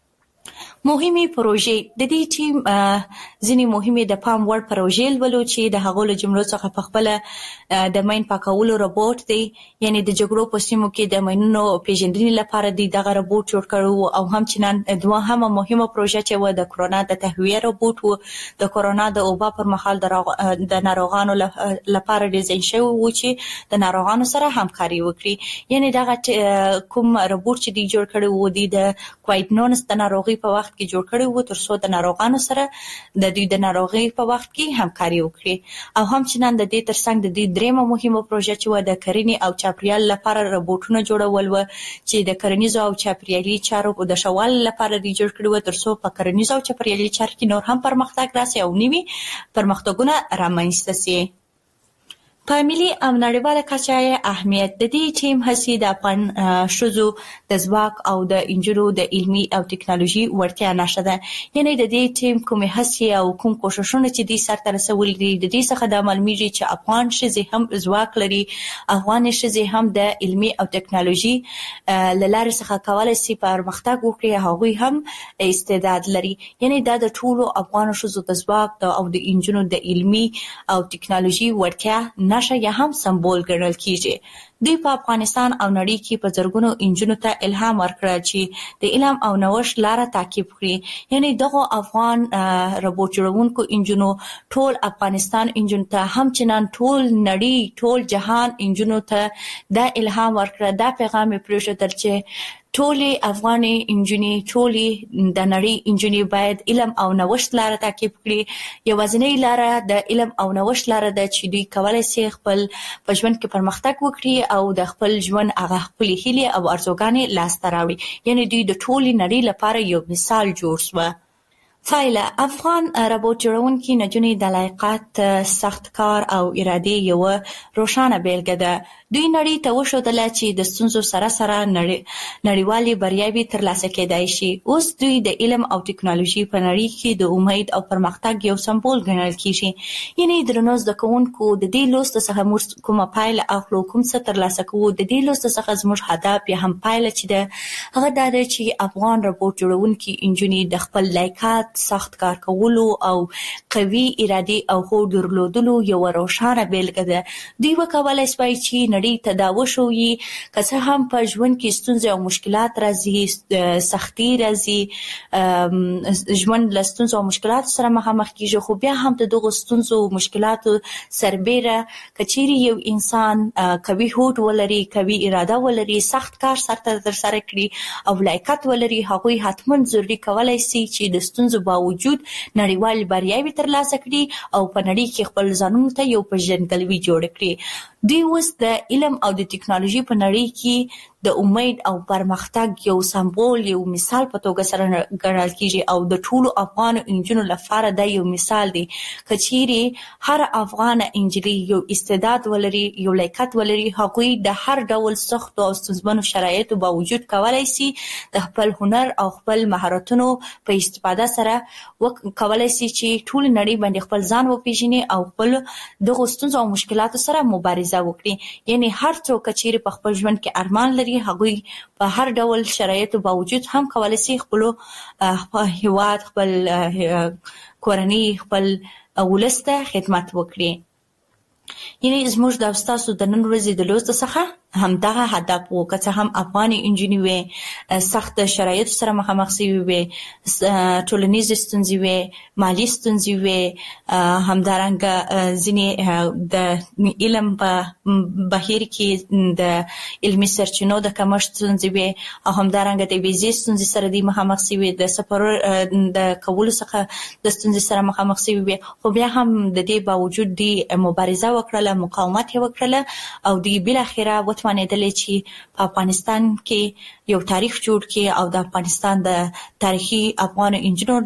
مهمې پروژې د دې ټیم ځینې مهمې د پام وړ پروژې لولو چې د هغو له جملو څخه په خپله د ماین پاکولو روبوټ دی. یعنی د جګړو په سیمو کې د ماینونو پیژندنې لپاره دی دغه روبوټ جوړ کړی او همچنان دوهمه مهمه پروژه چې و د کرونا د تهویه روبوټ و. د کرونا د وبا پر مهال د ناروغانو لپاره ډیزاین شوی و چې د ناروغانو سره همکاري وکړي. یعنی دغه کوم روبوټ چې دی جوړ کړی و دی د کوویډ ناینټین د ناروغي په وخت کې جوړ کړی و تر څو د ناروغانو سره د دوی د ناروغۍ په وخت کې همکاري وکړي. او همچنان د دې ترڅنګ د دې درېمه مهمه پروژه چې و د کرنې او چاپیریال لپاره روبوټونه جوړول و چې د کرنیزو او چاپیریالي چارو د ښه والي لپاره دوی جوړ کړي و تر څو په کرنیزو او چاپیریالي چارو کې نور هم پرمختګ راسي او نوي پرمختګونه رامنځته سي. په ملي او نړیواله کچه اهمیت د دې ټیم هڅې د افغان ښځو د ځواک او د نجونو د علمي او ټکنالوژي وړتیا نښه ده. یعنی د دې ټیم کومې هڅې او کوم کوښښونه چې دوی سرته رسولي دي د دې څخه دا معلومیږي چې افغان ښځې هم ځواک لري، افغان ښځې هم د علمي او ټکنالوژي له لارې څخه کولی شي پرمختګ وکړي، هغوی هم استعداد لري. یعنی دا د ټولو افغان ښځو د ځواک او د نجونو د علمي او ټکنالوژي وړتیا نه نشه یا هم سمبول ګڼل کیږي. دوی په افغانستان او نړۍ کې په زرګونو انجونو ته الهام ورکړ چې د علم او نوښت لاره تعقیب کړي. یعنی دغه افغان روبوټ جوړونکو انجونو ټول افغانستان انجون ته همچنان ټول نړۍ ټول جهان انجونو ته دا الهام ورکړ. دا پیغام یې پرېښودل چې ټولې افغاني انجونې ټولې د نړۍ انجونې باید علم او نوښت لاره تعقیب کړي. یوازینۍ لاره د علم او نوښت لاره ده چې دوی کولی شي خپل په ژوند کې پرمختګ وکړي او د خپل ژوند هغه خپلې هیلې او ارزوګانې لاسته راوړي. یعنی دوی د ټولې نړۍ لپاره یو مثال جوړ شو. فایله افغان روبوټ جوړونکي نجونې د لایقت، سخت کار او ارادې یو روښانه بیلګه ده. دوی نړۍ ته وښودله چې د ستونزو سره سره نړیوالې بریاوې ترلاسه کېدای شي. اوس دوی د علم او ټکنالوژي په نړۍ کې د امید او پرمختګ یو سمبول ګڼل کیږي. یعنی درنو زده کوونکو د دې لوست څخه موږ کومه پایله اخلو، کوم څه ترلاسه کوو. د دې لوست څخه زموږ هدف یا هم پایله چې ده هغه دا ده چې افغان روبوټ جوړونکي انجونې د خپل لایقت، سخت کار کولو او قوي ارادې او هوډ درلودلو یو روښانه بیلګه ده. دوی وکولای شوای چې نړۍ ته دا وښوي که څه هم په ژوند کې ستونزې او مشکلات راځي، سختي راځي، ژوند له ستونزو او مشکلاتو سره مخامخ کیږي، خو بیا هم د دغو ستونزو او مشکلاتو سربیره که چیرې یو انسان قوي هوډ ولري، قوي اراده ولري، سخت کار سرته ترسره کړي او لایقت ولري، هغوی حتما ضروري کولی شي چې د ستونزو باوجود نړیوال بریاوې ترلاسه کړي او په نړۍ کې خپل ځانونو ته یو پیژندګلوي جوړ کړي. دوی اوس د علم او د ټکنالوژي په نړۍ کې د امید او پرمختګ یو سمبول، یو مثال په توګه سره ګڼل کیږي او د ټولو افغان انجونو لپاره دا یو مثال دی. که چیرې هر افغان انجلۍ یو استعداد ولري، یو لایقت ولري، هغوی د هر ډول سختو او ستونزمنو شرایطو باوجود کولی شي د خپل هنر او خپل مهارتونو په استفاده سره کولی شي چې ټول نړۍ باندې خپل ځان وپیژني او خپل دغو ستونزو او مشکلاتو سره مبارزه وکړي. یعنی هر څوک چې په خپل ژوند کې ارمان لري، هغوی په هر ډول شرایطو باوجود هم کولی شي خپل هیواد، خپل کورنۍ، خپل ولس ته خدمت وکړي. یعنی زموږ د ستاسو د نن ورځې د لوست څخه همدغه هدف و. که څه هم افغاني انجونې وې، سخت شرایطو سره مخامخ شوې وې، ټولنیزې ستونزې وې، مالي ستونزې وې، همدارنګه ځینې د علم په بهیر کې د علمي سرچینو د کمښت ستونزې وې او همدارنګه د ویزې ستونزې سره دوی مخامخ شوې، د سفر د کولو څخه د ستونزې سره مخامخ شوې وې، خو بیا هم د دې باوجود دوی مبارزه وکړله، مقاومت یې وکړله او دوی بالاخره وتوانېدلې چې په افغانستان کې یو تاریخ جوړ کړي او د افغانستان د تاریخي افغان انجونو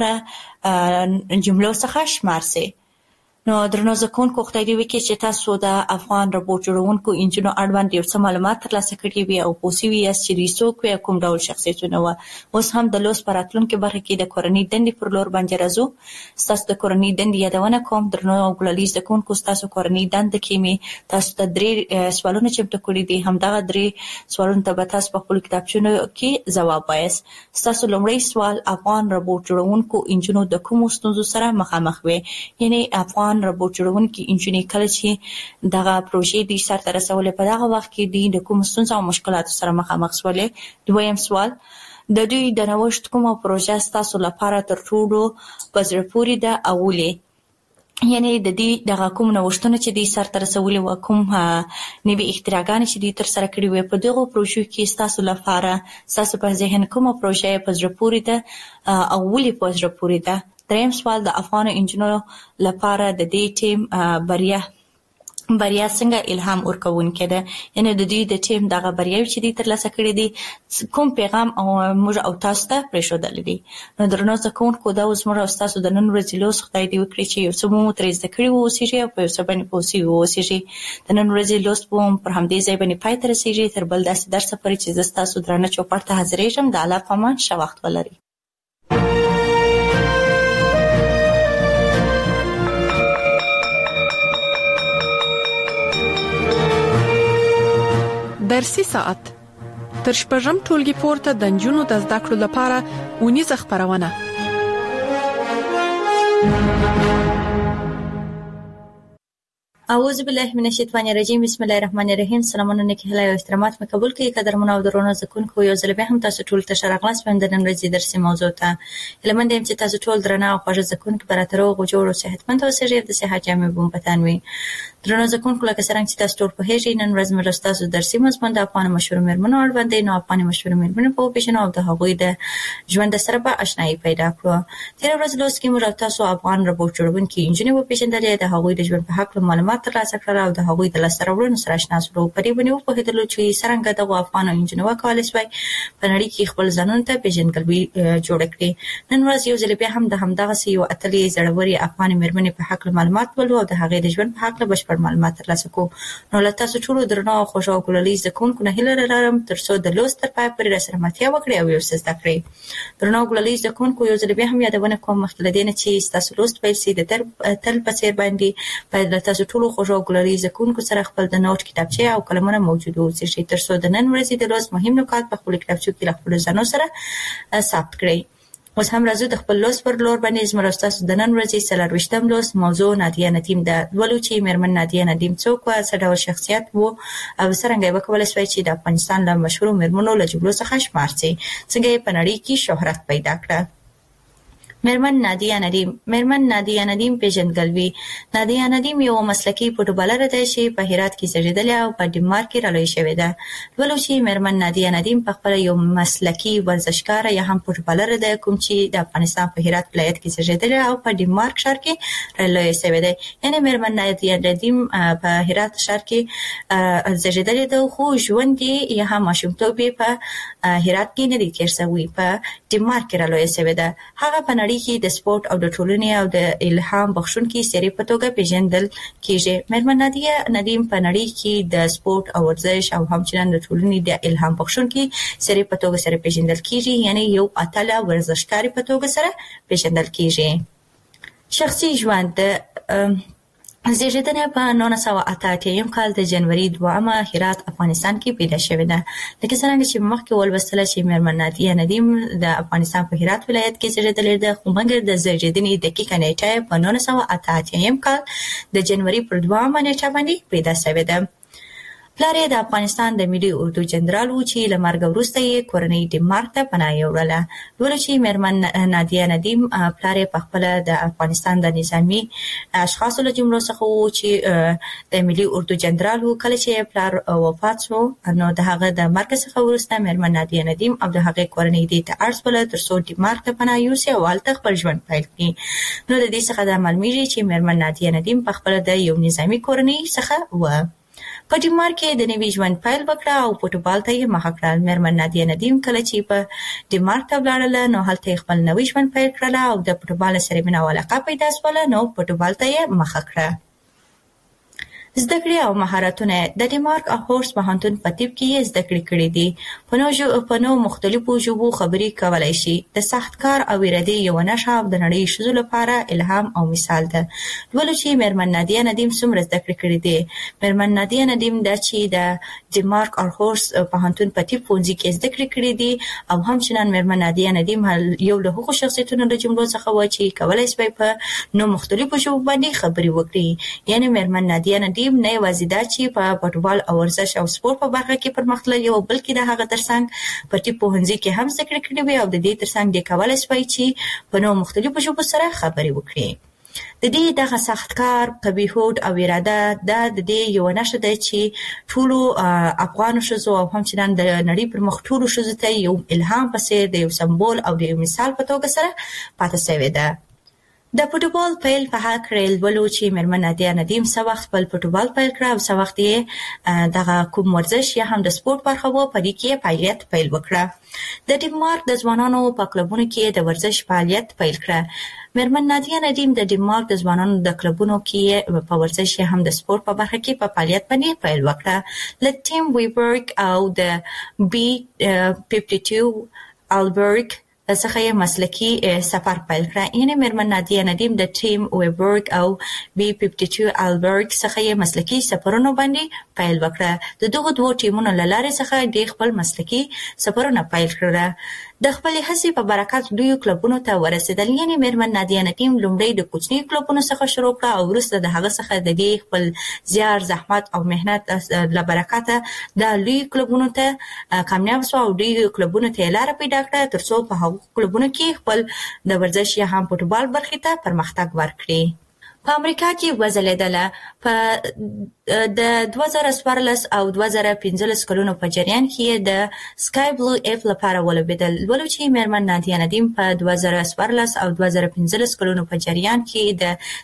د جملو څخه شمار شي. نو درنو زده کوونکو، خدای دې وکړي چې تاسو د افغان روبوټ جوړونکو انجونو اړوند یو څه معلومات ترلاسه کړي وي او پوه شوي یاست چې دوی څوک وي او کوم ډول شخصیتونه وه. اوس هم د لوست په راتلونکې برخه کې د کورنۍ دندې پر لور باندې راځو. ستاسو د کورنۍ دندې یادونه کوم. درنو او ګلالي زده کوونکو، ستاسو کورنۍ دنده کې مې تاسو ته درې سوالونه چمتو کړي دي. همدغه درې سوالونو ته به تاسو په خپلو کتابچونو کې ځواب وایاست. ستاسو لومړی سوال: افغان روبوټ جوړونکو انجونو د کومو ستونزو سره مخامخ وي؟ یعنی افغان روبوټ جوړونکي انجونې کله چې دغه پروژې دوی سرته رسولې په دغه وخت کې دوی د کومو ستونزو او مشکلاتو سره مخامخ شولې؟ دویم سوال: د دوی د نوښت کومه پروژه ستاسو لپاره تر ټولو په زړه پورې ده او ولې؟ یعنی د دې دغه کوم نوښتونه چې دوی سرته رسولي وو، کوم نوي اختراعګانې چې دوی ترسره کړي وې، په دغو پروژو کې ستاسو لپاره ستاسو په ذهن کومه پروژه په زړه پورې ده او ولې په زړه پورې ده؟ دریم سوال: د افغان انجونو لپاره د دې ټیم بریا بریا څنګه الهام ورکوونکې ده؟ یعنی د دوی د ټیم دغه بریاوې چې دوی ترلاسه کړي دي کوم پیغام او موږ او تاسو ته پرېښودلی دي؟ نو درنو زده کوونکو، دا اوس موږ او ستاسو د نن ورځې لوست خدای دې وکړي چې یو څه مو ترې زده کړي واوسېږي او په یو څه باندې پوه شوي واوسېږي. د نن ورځې لوست به هم پر همدې ځای باندې پای ته رسېږي. تر بل داسې درسه پورې چې زه ستاسو درانه چوپړ ته حاضرېږم. د الله په امان، ښه وخت ولرئ. درسي ساعت تر شپږم ټولګي پورته د نجونو د زده کړو لپاره ونیزه خپرونه. اعوذ بالله من الشیطان الرجیم بسم الله الرحمن الرحیم. سلامونه نیک هیله او احترامات مې قبول کړئ قدرمنو او درنو زکونکو. یو ځل بیا هم تاسو ټول ته شرغلاس پم د نن ورځې درسي موضوع ته هیله مند یم چې تاسو ټول درنه او خوږ زکونکو براتر او جوړ او صحتمند اوسئ د صحت جامع بوم پتانوي. درنو زکونکو لکه څنګه چې تاسو ټول په هیڅ نن ورځ مې تاسو درسي مضمون د افغان مشهور مېرمنو اړوند نو افغان مشهور مېرمنو په پیژنو او د هغوی د ژوند سره به آشنایي پیدا کړو. تیر ورځ لوست کې موږ تاسو افغان رپورټ جوړونکي انجنیر په پیژندلې د هغوی د ژوند په حق معلومات ترلاسه کړل او د هغوی د لاسته سره آشنا شو. په دې باندې په هیڅ چې څنګه د افغان انجنیر کولای شي په نړۍ کې خپل ځانونه ته پیژندګلوي جوړ کړي. نن ورځ یو ځل بیا هم د همدغه یو اتلې زړوري افغان مېرمنې په حق معلومات ولو او د هغې د ژوند په حق بشپړ معلومات ترلاسه کوو. نو له تاسو ټول درنو او خوشو او ګلالي زکونکو نه هیله لرم ترڅو د لوست تر پای پورې راسره متیا وکړئ او یو څه زده کړئ. درنو ګلالي زکونکو یو ځل بیا هم یادونه کوم مخکې له دې نه چې تاسو لوست پیل سي د تل په څیر باندې باید له تاسو ټول خوشو او ګلالي زکونکو سره خپل د نوٹ کتابچه او قلمونه موجود اوسي ترڅو د نن ورځې د لوست مهم نکات په خپل کتابچو کې خپل ځانو سره ثبت کړئ. اوس هم راځو د خپل لوست پر لور باندې زموږ تاسو د نن ورځې څلورویشتم لوست موضوع نادیه ندیم د ولو چې مېرمن نادیه ندیم څوک و، څه ډول شخصیت و او څنګه یې وکولای شوی چې د افغانستان له مشهورو مېرمنو له جملو څخه شمار شي، څنګه یې په نړۍ کې شهرت پیدا کړ. مېرمن نادیه ندیم. مېرمن نادیه ندیم پیژندګلوي. نادیه ندیم یو مسلکي فوټبالر ده چې په هرات کې زیږېدلې او په ډنمارک کې رالوی شوې ده. ولو چې مېرمن نادیه ندیم په خپل یو مسلکي ورزشکار یا هم فوټبالر ده کوم چې د افغانستان په هرات ولایت کې زیږېدلې او په ډنمارک ښار کې رالوی شوې ده. یعنی مېرمن نادیه ندیم په هرات ښار کې زیږېدلې ده خو ژوند یې یا هم ماشومتوب یې په هرات کې نه دی تیر شوی، په ډنمارک کې رالوی شوې ده. هغه په کې د سپورت او د ټولنې او د الهام بخښونکي سری په توګه پیژندل کیږي. مېرمن نادیه ندیم په نړۍ کې د سپورت او ورزش او همچنان د ټولنې د الهام بخښونکي سری په توګه سره پیژندل کیږي، یعنی یو اتله ورزشکار په توګه سره پیژندل کیږي. شخصي ژوند زیږېدنه په نولس سوه اته اتیا کال د جنوري دویمه هرات افغانستان کې پیدا شوې ده. لکه څنګه چې مخکې ولوستله چې مېرمن نادیه ندیم د افغانستان په هرات ولایت کې زیږېدلې ده، خو مګر د زیږېدنې دقیقه نیټه په نولس سوه اته اتیا کال د جنوري پر دویمه نیټه باندې پیدا شوې ده. پلار یې د افغانستان د ملي اردو جنرال و چې له مرګ وروسته یې کورنۍ ډنمارک ته پناه یوړله. ولو چې مېرمن نادیه ندیم پلار یې پخپله د افغانستان د نظامي اشخاصو له جملو څخه و چې د ملي اردو جنرال و. کله چې پلار وفات شو نو د هغه د مرګ څخه وروسته مېرمن نادیه ندیم او د هغې کورنۍ دې ته اړ شوله ترڅو ډنمارک ته پناه یوسي او هلته خپل ژوند پیل کړي. نو د دې څخه دا معلومیږي چې مېرمن نادیه ندیم پخپله د یو نظامي کورنۍ څخه و. په ډنمارک کې د نوي ژوند پیل وکړه او فوټبال ته یې مخه کړه. مېرمن نادیه ندیم کله چې په ډنمارک ته ولاړله نو هلته یې خپل نوي ژوند پیل کړله او د فوټبال سره مینه او علاقه پیدا شوله نو فوټبال ته یې مخه کړه. زده کړې او مهارتونه د ډنمارک هورس پوهنتون په طب کې یې زده کړې کړې دي. په نو په نو مختلفو ژبو خبرې کولای شي. د سخت کار او ارادې یو نښه او د نړۍ ښځو لپاره الهام او مثال ده. ولو چې مېرمن نادیه ندیم څومره زده کړې کړې دي. مېرمن نادیه ندیم دا چې د ډنمارک هورس پوهنتون په طب پوهنځي کې زده کړې کړې دي او همچنان مېرمن نادیه ندیم یو له هغو شخصیتونو له جملو څخه و چې کولای شي په نو مختلفو ژبو باندې خبرې وکړي. یعنی مېرمن نادیه ندیم نه یوازې دا چې په فوټبال او ورزش او سپورت په برخه کې پرمختللې وه بلکې د هغه ترڅنګ په طب پوهنځي کې هم زده کړې کړې وې او د دې ترڅنګ دې کولی شوی چې په نو مختلفو ژبو سره خبرې وکړي. د دې دغه سخت کار، قوي هوډ او اراده دا د دې یوه نښه ده چې ټولو افغانو ښځو او همچنان د نړۍ پر مخ ټولو ښځو ته یو الهام په څېر د یو سمبول او د یو مثال په توګه سره پاتې شوې ده. د فوټبال پیل په حق ولو چې مېرمن نادیه ندیم څه وخت خپل فوټبال پیل کړ او څه وخت یې دغه کوم ورزش یا هم د سپورت برخه و په دې کې فعالیت پیل وکړه. د ډنمارک د ځوانانو په کلبونو کې د ورزش فعالیت پیل کړه. مېرمن نادیه ندیم د ډنمارک د ځوانانو د کلبونو کې په ورزش یا هم د سپورت په برخه کې په فعالیت باندې پیل وکړه. له ټیم ویبرګ او د بي پنځه دوه البرګ څخه یې مسلکي سفر پیل کړ. یعنی مېرمن نادیه ندیم د ټیم ویبرګ او بي پنځه دوه البرګ څخه یې مسلکي سفرونو باندې پیل وکړه. د دغو دوو ټیمونو له لارې څخه د خپل مسلکي سفرونه پیل کړل. د خپل هڅې په برکت دوی کلبونو ته ورسېدل. یعنی میرمن نادیه ندیم لومړی د کوچني کلبونو څخه شروع کړه او وروسته د هغه څخه د دې خپل زیار زحمت او مهنت له برکته د لوی کلبونو ته کامیاب شو او دوی کلبونو ته لاره پیدا کړه ترڅو په هغو کلبونو کې خپل د ورزش یا هم فوټبال برخې ته پرمختګ ورکړي. په امریکا کې وځلېدله په د دوه زره څوارلس او دوه زره پنځلس کلونو په جریان کې د سکای بلو اف لپاره ولوبېدل. ولو چې میرمن نادیه ندیم په دوه زره څوارلس او دوه زره پنځلس کلونو په جریان کې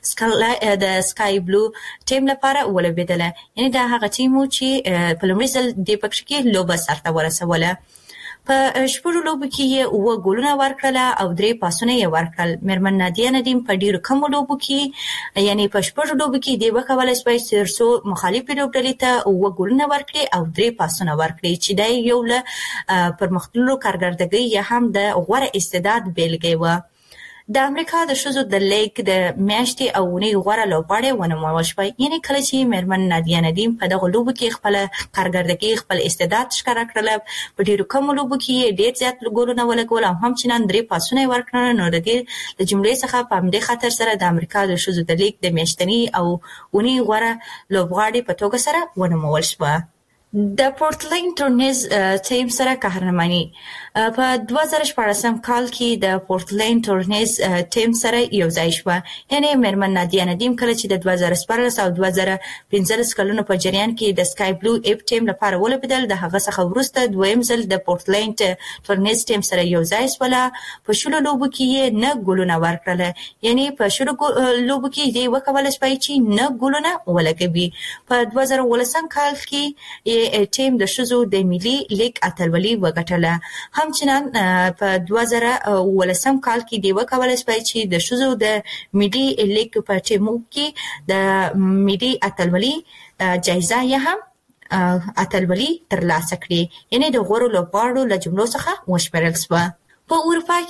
د د سکای بلو ټیم لپاره ولوبېدله. یعنی دا هغه ټیم و چې په لومړي ځل دې پکښ کې لوبه سرته ورسوله. په شپږو لوبو کې یې اووه ګولونه ورکړل او درې پاسونه یې ورکړل. میرمن نادیه ندیم په ډیرو کمو لوبو کې یعنی په شپږو لوبو کې دې وکولای شوی ترڅو مخالفې لوبډلې ته اووه ګولونه ورکړي او درې پاسونه ورکړي چې دا یو له پرمختللو کارګردګۍ یا هم د غوره استعداد بیلګې وه. د امریکا د ښځو د لیګ د میاشتې او اونۍ غوره لوبغاړې ونومول شوه. یعنې کله چې میرمن نادیه ندیم په دغو لوبو کې خپله کارګردګي خپل استعداد ښکاره کړله په ډېرو کمو لوبو کې یې ډېر زیات ګولونه ولګول او همچنان درې پاسونه یې ورکړل. نو د دې د جملې څخه په همدې خاطر سره د امریکا د ښځو د لیګ د میاشتني او اونۍ غوره لوبغاړې په توګه سره ونومول شوه. د پورتلینډ تورنیز ټیم سره قهرماني په دوه زره شپاړسم کال کې د پورتلینډ تورنیز ټیم سره یو ځای شوه. یعنی میرمن نادیه ندیم کله چې د دوه زره شپاړلس او دوه زره پنځلس کلونو په جریان کې د سکای بلو اف ټیم لپاره ولوبېدل. د هغه څخه وروسته دویم ځل د پورتلینډ تورنیز ټیم سره یو ځای شوله. په شلو لوبو کې یې نه ګولونه ورکړل. یعنی په شلو لوبو کې دې وکولای شوی چې نه ګولونه ولګوي. په دوه زره اوولسم کال کې ټیم د ښځو د ملي لیګ اتلولي وګټله. همچنان په دوه زره اوولسم کال کې دې وکولای شوی چې د ښځو د ملي لیګ په ټیمو کې د ملي اتلولي جایزه یا هم اتلولي ترلاسه کړي. یعنې د غوره لوبغاړو له جملو څخه وشمېرل شوه. په اروپا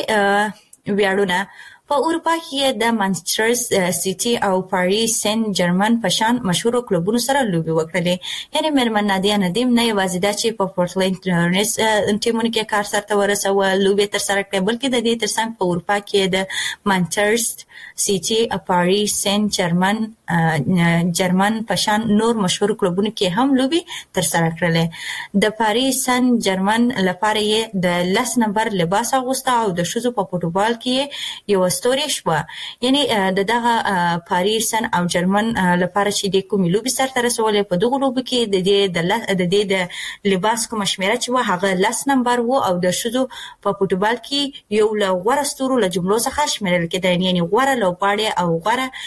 کې ویاړونه په اروپا کې د مانچستر سیټي او پاریس سن جرمن په شان مشهورو کلبونو سره لوبي وکړلې. یعنی میرمن نادیه ندیم نه یوازې دا چې په پورتلینډ تورنیز ټیمونو کې کار سرته ورسوه لوبي تر سره کړې بلکې د دې ترڅنګ په اروپا کې د مانچستر سیټي او پاریس سن جرمن جرمن په شان نور مشهور کلبونو کې هم لوبي تر سره کړلې. د پاریس سن جرمن لپاره یې د لس نمبر لباس اغوسته او د ښځو په فوټبال کې یو ستوري شوه. یعنی د دغه پاریس سن او جرمن لپاره چې د کومې لوبې سرته رسولې په دغو لوبو کې د دې د دې د لباس کومه شمېره چې وه هغه لس نمبر و او د ښځو په فوټبال کې یو له غوره ستورو له جملو څخه شمېرل کېده. یعنی غوره لوبغاړې او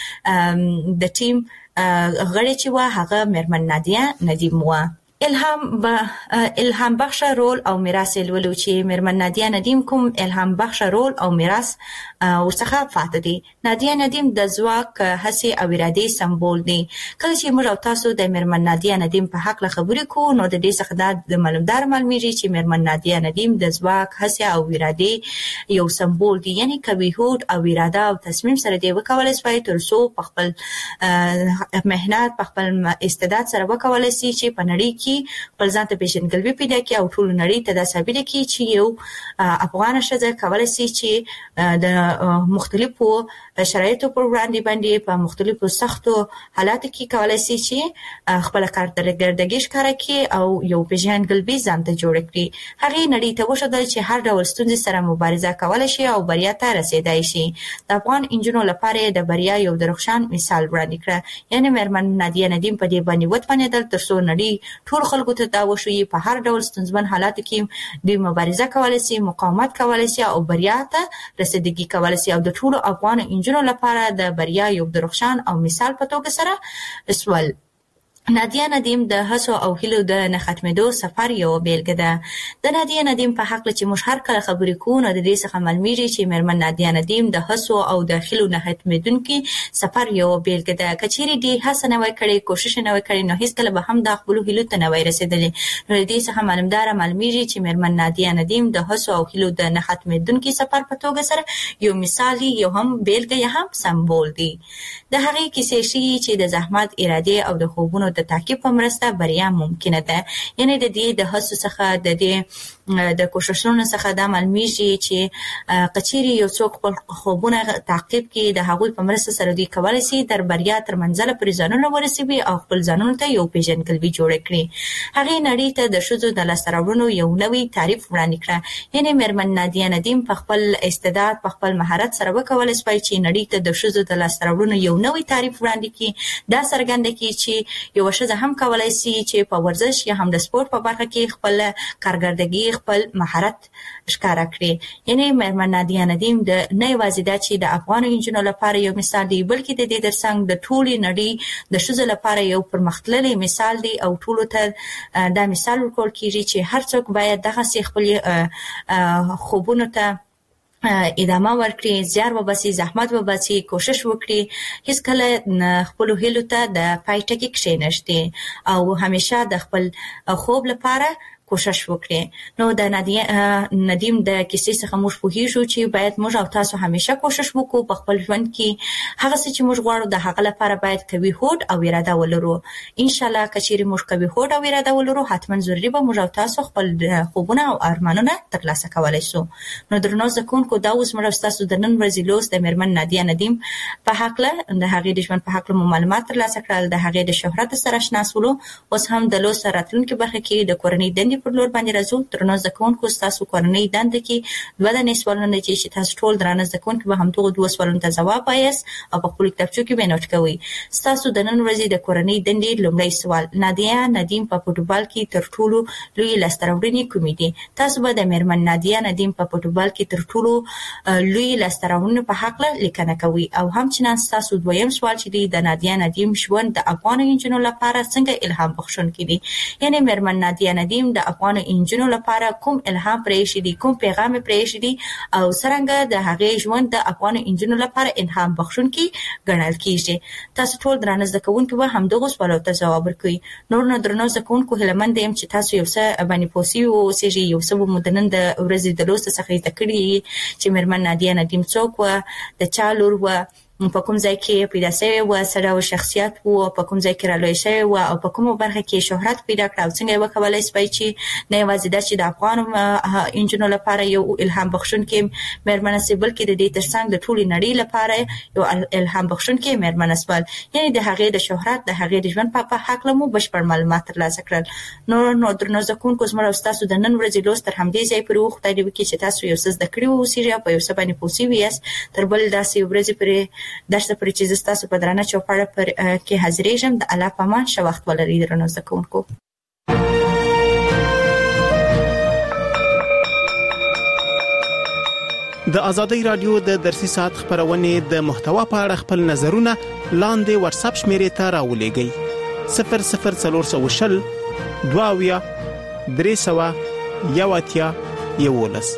غوره د ټیم غړې چې وه هغه میرمن نادیه ندیم وه. الهام به الهام بخش رول او میراث لولو چې میرمن نادیه ندیم کوم الهام بخش رول او میراث ورڅخه فاته دي. نادیه ندیم د ځواک هڅې او ارادې سمبول دي. کله چې موږ او تاسو د میرمن نادیه ندیم په حق له خبرې کوو نو د دې څخه د معلومدار معلومیږي چې میرمن نادیه ندیم د ځواک هڅې او ارادې یو سمبول دي. یعنی کوي هوډ او اراده او تصمیم سره دی وکولای شي ترڅو په خپل مهنت په خپل استعداد سره وکولای شي چې په نړۍ کې خپل ځان ته پیژندګلوي پیدا کړي او ټول نړۍ ته دا ثابت کړي چې یو افغان ښځه کولی شي چې د مختلفو شرایطو پر وړاندې باندې په مختلفو سختو حالاتو کې کولی شي چې خپل کارګردګي ښکاره کړي او یو پیژندګلوي ځان ته جوړ کړي. هغې نړۍ ته وښودل چې هر ډول ستونزې سره مبارزه کولی شي او بریا ته رسېدای شي. د افغان نجونو لپاره د بریا یو درخشان مثال وړاندې کړه. یعنې میرمن نادیه ندیم په دې باندې وتوانېدل ترڅو نړۍ ټول خلکو ته دا وښیي په هر ډول ستونزمن حالاتو کې دوی مبارزه کولی شي مقاومت کولی شي او بریا ته رسیدګي کولی شي او د ټولو افغان نجونو لپاره د بریا یو درخشان او مثال په توګه سره سول. نادیه ندیم د هڅو او هیلو د نه ختمېدو سفر یو بیلګه ده. د نادیه ندیم په حق چې موږ هر کله خبرې کوو نو د دې څخه معلومیږي چې میرمن نادیه ندیم د هڅو او د هیلو نه ختمېدونکي سفر یو بیلګه ده. که چیرې دې هڅه نه وای کړې کوشش نه وای کړې نو هیڅکله به هم د خپلو هیلو ته نه وای رسېدلې. نو د دې څخه معلومداره معلومیږي چې میرمن نادیه ندیم د هڅو او هیلو د نه ختمېدونکي سفر په توګه سره یو مثال دی یو هم بیلګه یا هم سمبول دی. د هغې کیسې ښیي چې د زحمت ارادې او د خوبونو د تعقیب په مرسته بریا ممکنه ده. یعنی د دې د هڅو څخه د دې د کوششونو څخه دا معلومیږي چې کچيري یو څوک خپل خوبونه تعقیب کړي د هغوی په مرسته سره دوی کولای شي تر بریا تر منزل پورې ځانونه ورسوي او خپل ځانونو ته یو پیژندګلوي جوړ کړي. هغه نړۍ ته د ښځو د لاسته راوړنو یو نوی تعریف وړاندې کړ. یعنی میرمن نادیه ندیم په خپل استعداد په خپل مهارت سره وکولای شي چې نړۍ ته د ښځو د لاسته راوړنو یو نوی تعریف وړاندې کړي. دا څرګنده کړي چې یو ښځه هم کولای شي چې په ورزش یا هم د سپورت په برخه کې خپل کارګردګي خپل مهارت ښکارا کړي. یعنی میرمن نادیه ندیم د نه یوازې دا چې د افغان انجونو لپاره یو مثال دی بلکې د دې ترڅنګ د ټولې نړۍ د ښځو لپاره یو پرمختللی مثال دی او ټولو ته دا مثال ورکول کیږي چې هر څوک باید دغه خپل خوبونو ته ادامه ورکړي، زیار وباسي، زحمت وباسي، کوشش وکړي، هیڅ کله خپل هیلو ته د پای ټکی کښېنښتي او همیشه د خپل خوب لپاره کوشش وکړي. نو د نادیه ندیم د کیسې څخه موږ پوهیږو چې باید موږ او تاسو همیشه کوشش وکړو په خپل ژوند کې هغه څه چې موږ غواړو د هغه لپاره باید قوي هوډ او اراده ولرو. ان شاء الله کچېرې موږ قوي هوډ او اراده ولرو حتما ضروري به موږ او تاسو خپل خوبونه او ارمانونه ترلاسه کولای شو. نو درنو زکونکو دا اوس موږ تاسو د نن ورځې لوست د میرمن نادیه ندیم په حق له د هغې د ژوند په حق له معلومات ترلاسه کړل، د هغې د شهرت سره آشنا شولو. اوس هم د لوست راتلونکي برخه کې د کورنۍ دندې پر لور باندې راځو. درنو زکونکو تاسو کورنۍ دنده کې دوه دنې سوالونه چې تاسو ټول درنه زکونکو به هم دغه دوه سوالونو ته ځواب وایاست او په خپل کتابچو کې به نوٹ کوئ. تاسو د نن ورځې د کورنۍ دندې لومړی سوال: نادیه ندیم په فوټبال کې تر ټولو لوی لاسته راوړنې کومې دي؟ تاسو به د میرمن نادیه ندیم په فوټبال کې تر ټولو لوی لاسته راوړنو په حق له لیکنه کوي. او همچنان تاسو دویم سوال چې دی د نادیه ندیم ژوند د افغان انجونو لپاره څنګه الهام بخښونکی دی؟ یعنی میرمن نادیه ندیم د افغان انجونو لپاره کوم الهام پرېښی دی، کوم پیغام پرېښی دی او څرنګه د هغې ژوند د افغان انجونو لپاره الهام بخښونکی ګڼل کیږي؟ تاسو ټول درنه زده کوونکي به همدغو سوالونو ته ځواب ورکوئ. نور نو درنو زده کوونکو هیله یم چې تاسو یو څه باندې پوه سوي واوسېږئ، یو څه به مو د نن د ورځې د لوست څخه زده کړي چې میرمن نادیه ندیم څوک وه، د چا لور وه، په کوم ځای کې پیدا شوې وه، څه ډول شخصیت و، په کوم ځای کې رالویه شوې وه او په کومه برخه کې شهرت پیدا کړه او څنګه یې وکولی شوی چې نه یوازې دا چې د افغان انجونو لپاره یو الهام بخښونکې میرمنه شي بلکې د دې ترڅنګ د ټولې نړۍ لپاره یو الهام بخښونکې میرمنه شول. یعنې د هغې د شهرت د هغې د ژوند په هکله مو بشپړ معلومات ترلاسه کړل. نور نو درنو زده کوونکو زموږ او ستاسو د نن ورځې لوست تر همدې ځای پورې و. خدای دې وکړي چې تاسو یو څه زده کړي واوسېږئ او په یو څه باندې پوه سوي یاست. تر بل داسې ورځې پورې درس پورې چې زه ستاسو په درانه چوپړه پر کې حاضرېږم. د الله په امان ښه وخت ولرئ درنو زده کوونکو. د ازادۍ رادیو د درسي ساعت خبرونې د محتوا په اړه خپل نظرونه لاندې واتس اپ شمیرې ته راولېږئ: صفر صفر څلور سوه شل دوه اویا درې سوه یو اتیا یولس.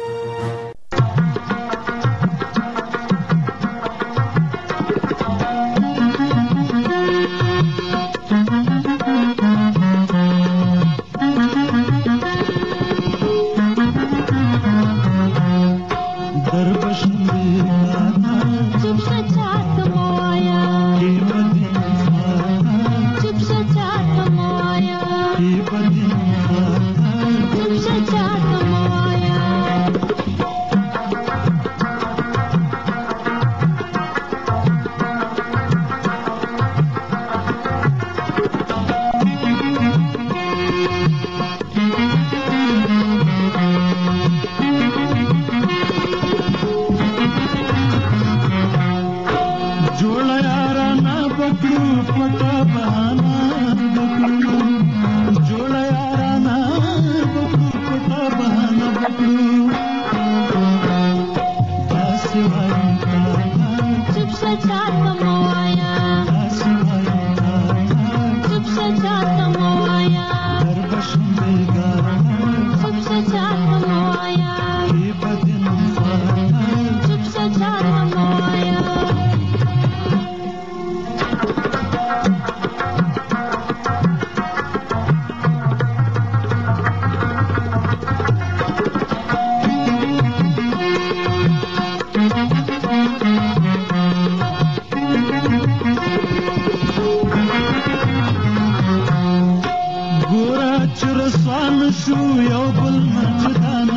شو یو بل مجدان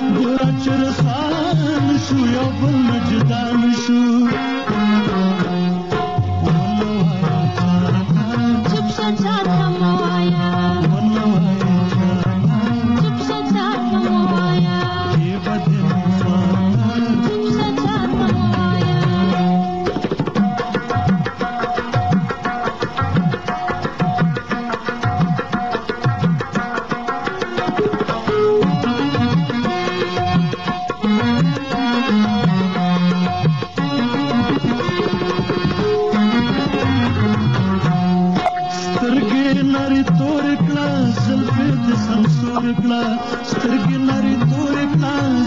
ګوره چې رسوان شو یو بل نه جدا نشو سترګې نری تورې کړه سترګې نری تورې کړه